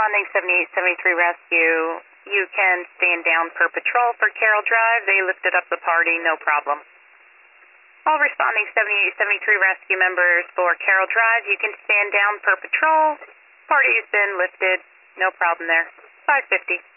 responding 7873 rescue. You can stand down per patrol for Carroll Drive. They lifted up the party, no problem. All responding 7873 rescue members for Carroll Drive, you can stand down per patrol. Party has been lifted, no problem there. 550.